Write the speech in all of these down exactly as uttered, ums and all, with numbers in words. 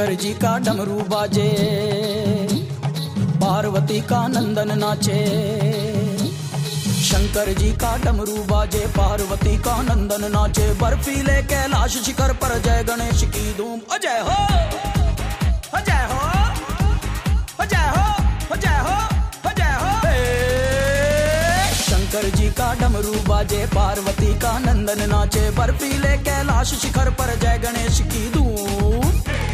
शंकर जी का डमरू बाजे, पार्वती का नंदन नाचे। शंकर जी का डमरू बाजे, पार्वती का नंदन नाचे। बर्फीले कैलाश शिखर पर जय गणेश की धूम। अजय हो अजय हो अजय हो अजय हो अजय हो। शंकर जी का डमरू बाजे, पार्वती का नंदन नाचे। बर्फीले कैलाश शिखर पर जय गणेश की धूम।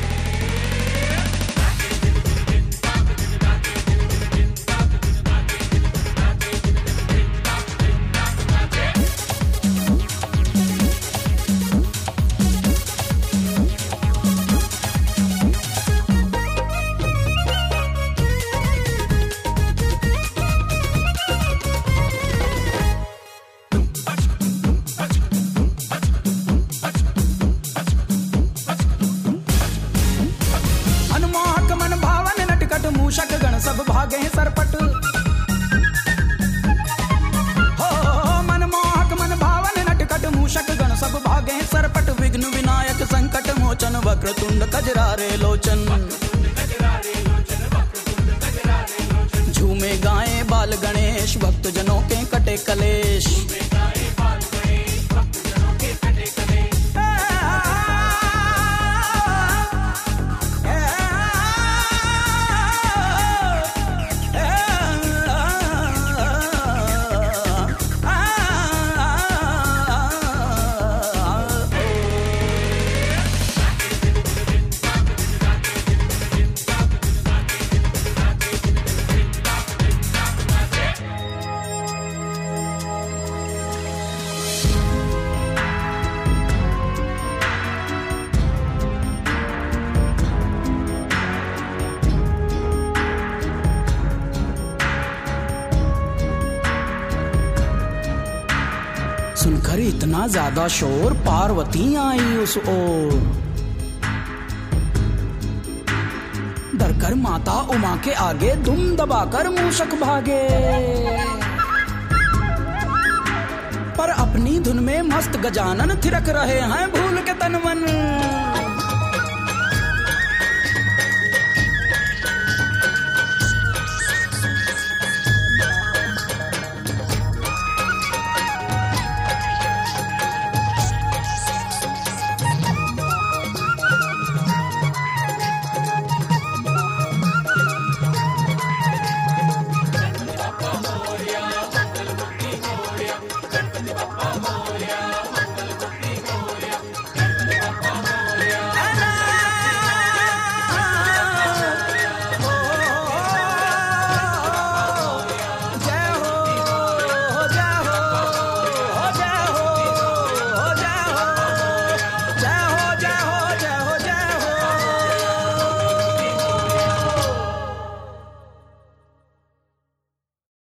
मूषक गण सब भागे सरपट। हो मनमोहक मन भावन नटखट, मूषक गण सब भागे सरपट। विघ्न विनायक संकट मोचन, वक्रतुंड कजरारे लोचन। झूमे गाए बाल गणेश, भक्त जनों के कटे कलेश। सुनकर इतना ज्यादा शोर, पार्वती आई उस ओर। डरकर माता उमा के आगे दुम दबाकर मूषक भागे। पर अपनी धुन में मस्त गजानन थिरक रहे हैं भूल के तन मन।